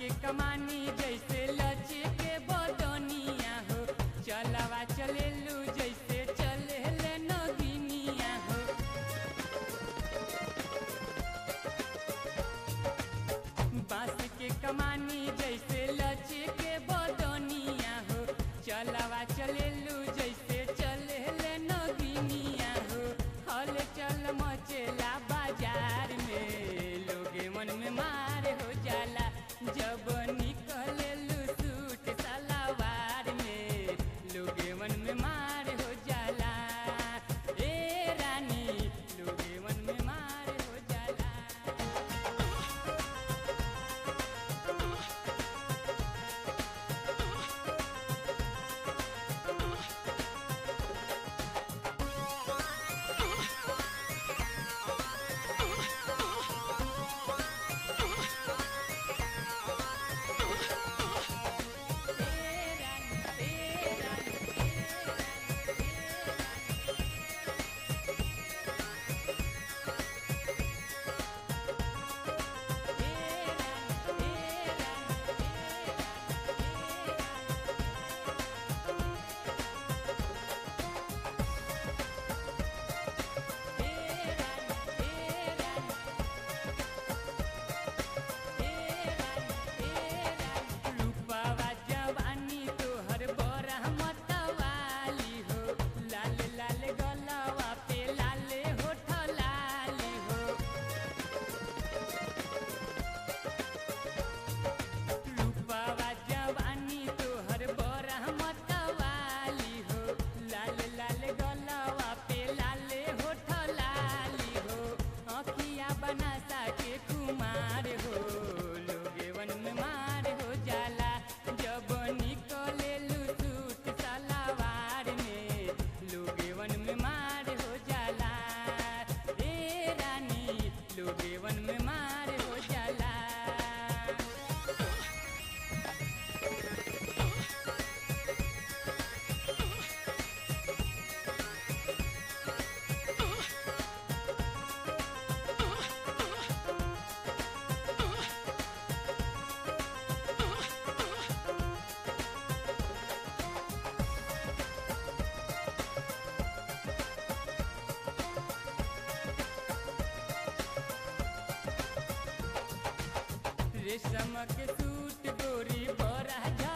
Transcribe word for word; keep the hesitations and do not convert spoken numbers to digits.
के कमानी जैसे लचे के बदनिया हो चलावा चलेलू जैसे चले ले नगिनिया हो। बांस के कमानी जैसे लचे के बदनिया हो चलावा चलेलू जैसे चले ले नगिनिया हो। हल चल मचेला बाजार में लोगे मन में मार हो जाला जब निकलेलू सूट सलवार में लोगे मन में मार हो जाला। ए रानी लोगे मन में मार हो जाला। कुमार हो लोगे वन में मार हो जाला जब निकलेलू सूट सलवार में लोगे वन में मार हो जाला। ए रानी लोगे वन में मार हो जाला। रेशम के सूट गोरी बड़ा